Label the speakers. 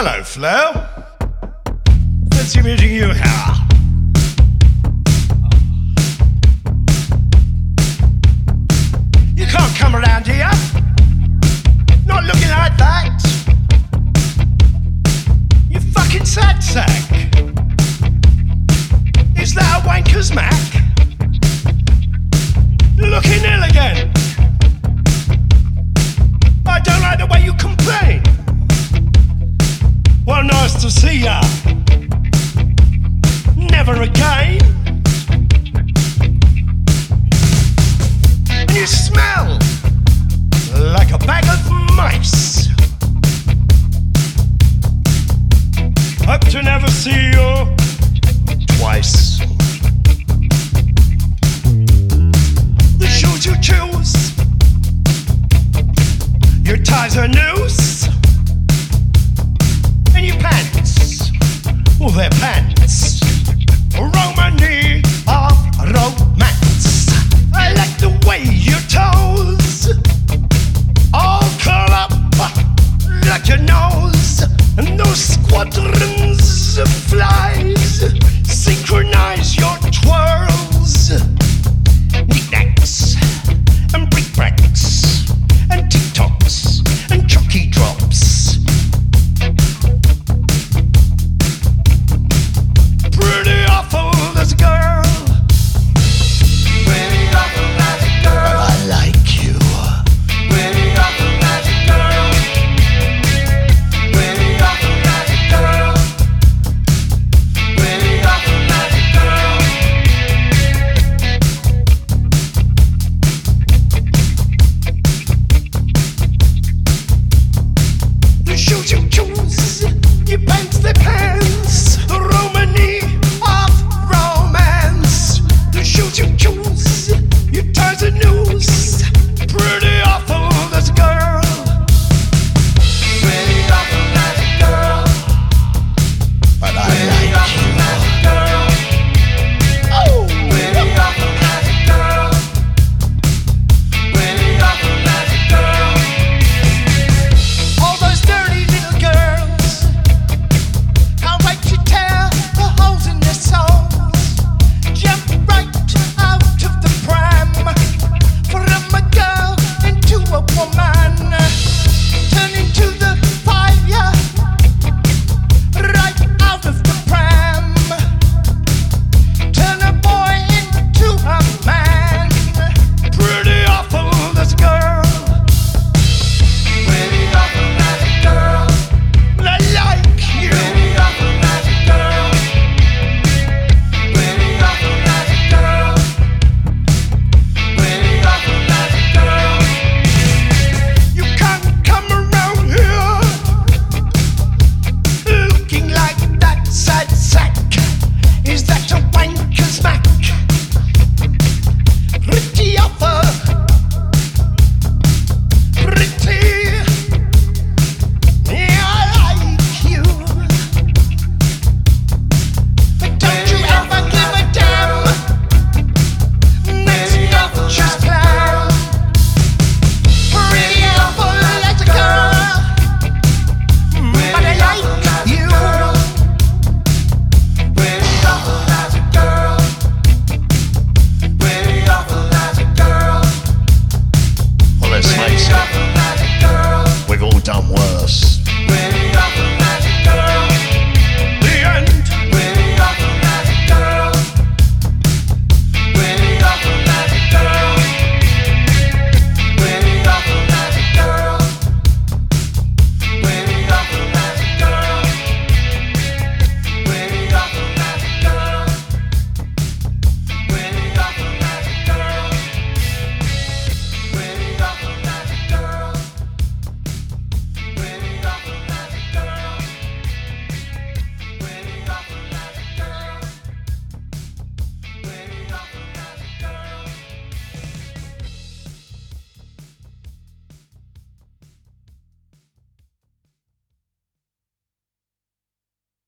Speaker 1: Hello, Flo. Fancy meeting you here. You can't come around here. Not looking like that. You fucking sad sack. Is that a wanker's Mac? Looking ill again. I don't like the way you complain. Well, nice to see ya. Never again. And you smell like a bag of mice. Hope to never see you twice. The shoes you choose, your ties are noose, and your pants, well, they're pants.